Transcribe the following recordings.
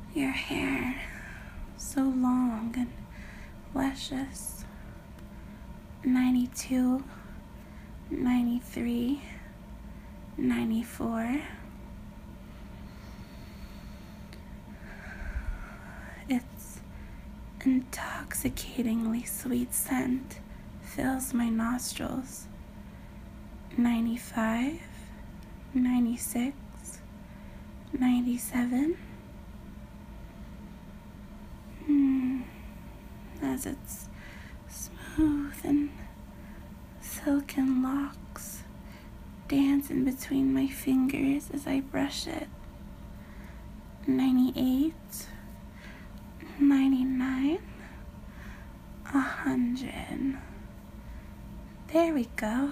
Your hair, so long and luscious. 92, 93, 94. Its intoxicatingly sweet scent fills my nostrils. 95, 96, 97. As its smooth and silken locks dance in between my fingers as I brush it. 98, 99, 100. There we go.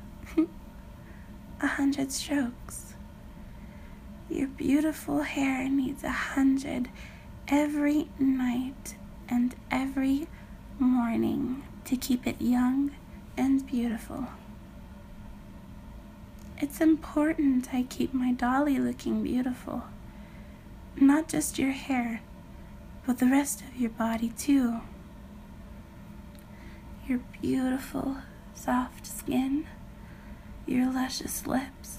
100 strokes. Your beautiful hair needs 100 every night and every morning to keep it young and beautiful. It's important I keep my dolly looking beautiful. Not just your hair, but the rest of your body too. Your beautiful, soft skin, your luscious lips.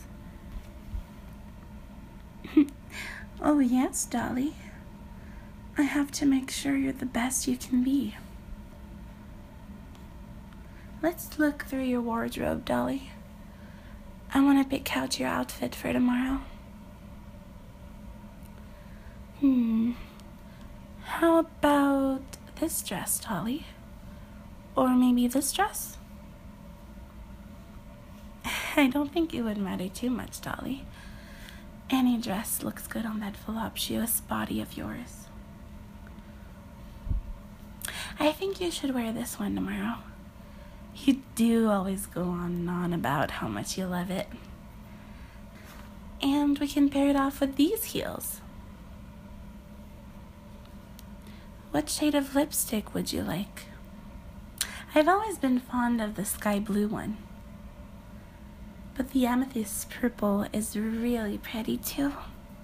Oh yes, Dolly. I have to make sure you're the best you can be. Let's look through your wardrobe, Dolly. I want to pick out your outfit for tomorrow. How about this dress, Dolly? Or maybe this dress? I don't think it would matter too much, Dolly. Any dress looks good on that voluptuous body of yours. I think you should wear this one tomorrow. You do always go on and on about how much you love it. And we can pair it off with these heels. What shade of lipstick would you like? I've always been fond of the sky blue one. But the amethyst purple is really pretty too.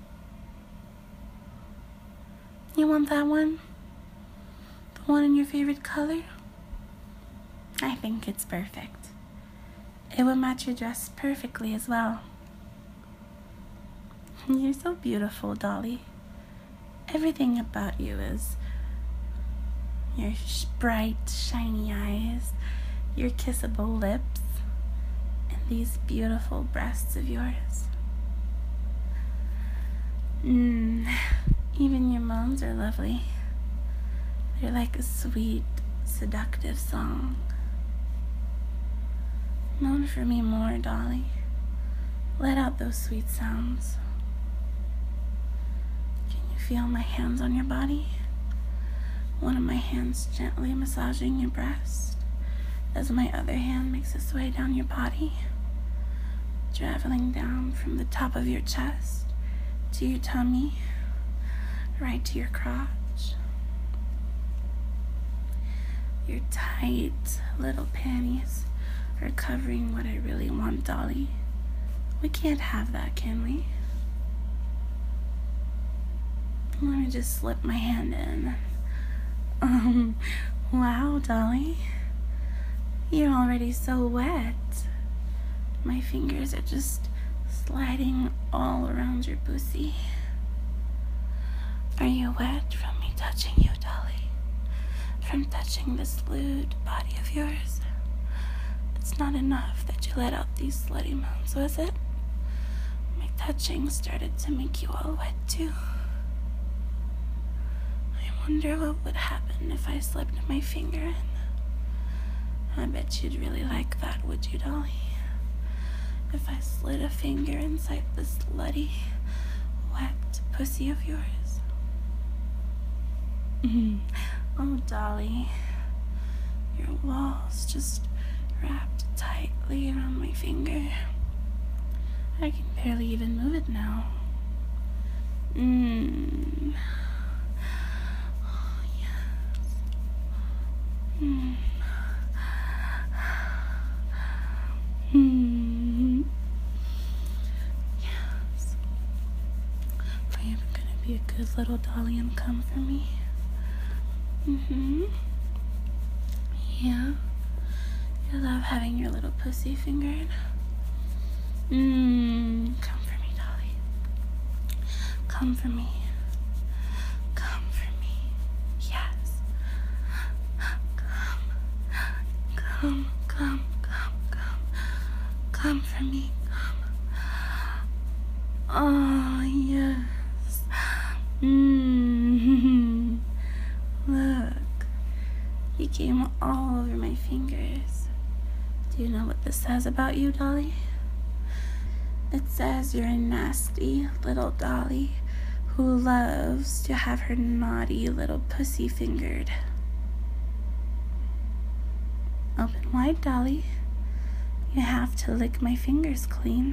You want that one? The one in your favorite color? I think it's perfect. It will match your dress perfectly as well. You're so beautiful, Dolly. Everything about you is your bright, shiny eyes, your kissable lips, and these beautiful breasts of yours. Even your moans are lovely. They're like a sweet, seductive song. Moan for me more, Dolly. Let out those sweet sounds. Can you feel my hands on your body? One of my hands gently massaging your breast, as my other hand makes its way down your body, traveling down from the top of your chest to your tummy, right to your crotch. Your tight little panties are covering what I really want, Dolly. We can't have that, can we? Let me just slip my hand in. Wow, Dolly. You're already so wet. My fingers are just sliding all around your pussy. Are you wet from me touching you, Dolly? From touching this lewd body of yours? It's not enough that you let out these slutty moans, was it? My touching started to make you all wet too. I wonder what would happen if I slipped my finger in. I bet you'd really like that, would you, Dolly? If I slid a finger inside this slutty, wet pussy of yours. Oh, Dolly, your walls just wrapped tightly around my finger. I can barely even move it now. Oh, yes. Yes. I am gonna be a good little dolly and come for me? Yeah. You love having your little pussy fingered? Come for me, dolly. Come for me. Come for me. Yes. Come. Come for me. Come. Oh, yes. Look. You came all over my fingers. Do you know what this says about you, dolly? It says you're a nasty little dolly who loves to have her naughty little pussy fingered. Open wide, dolly. You have to lick my fingers clean.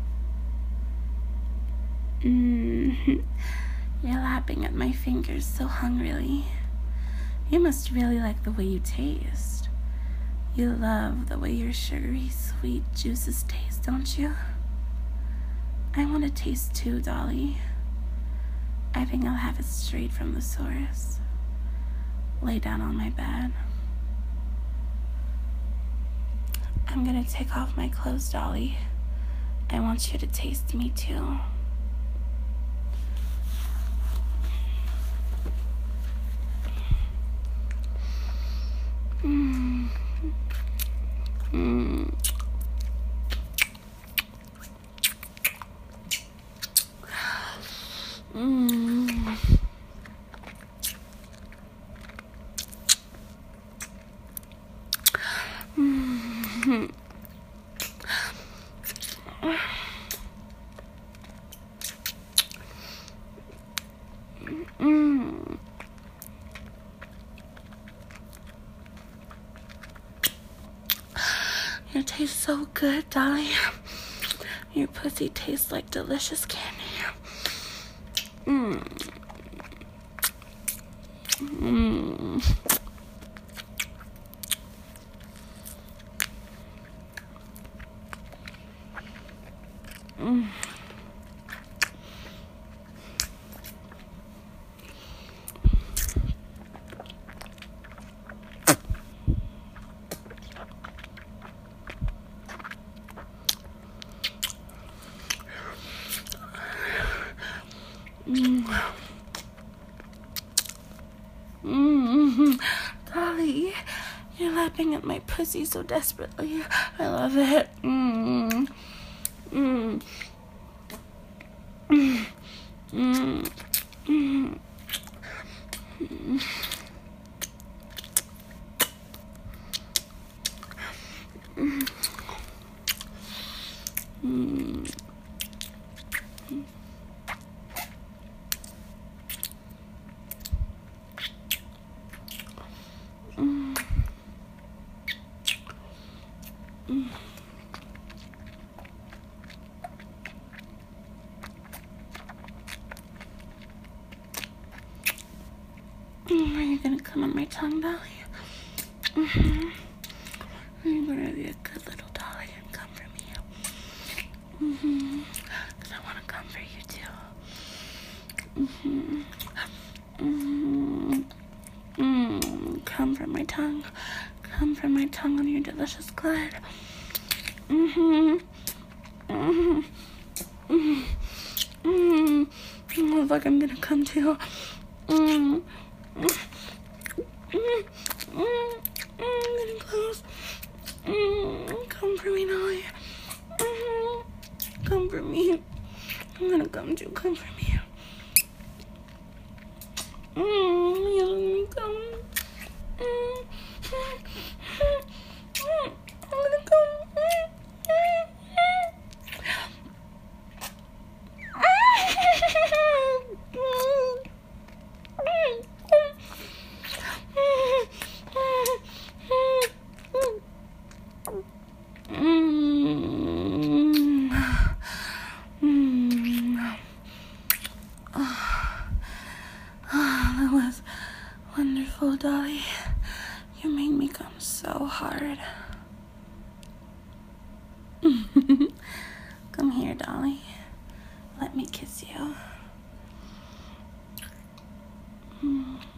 You're lapping at my fingers so hungrily. You must really like the way you taste. You love the way your sugary, sweet juices taste, don't you? I want to taste too, dolly. I think I'll have it straight from the source. Lay down on my bed. I'm gonna take off my clothes, dolly. I want you to taste me too. It tastes so good, dolly. Your pussy tastes like delicious candy. Dolly, you're lapping at my pussy so desperately. I love it. Are you gonna come on my tongue, dolly? Are you gonna be a good little dolly and come for me? Cause I wanna come for you too. Come for my tongue. Come for my tongue on your delicious clit. Looks like I'm gonna come too. I'm getting close. Come for me, dolly. Come for me. I'm gonna come too. Come for me. You let me come. I'm gonna come. That was wonderful, dolly. You made me come so hard. Come here, dolly. Let me kiss you. Hmm.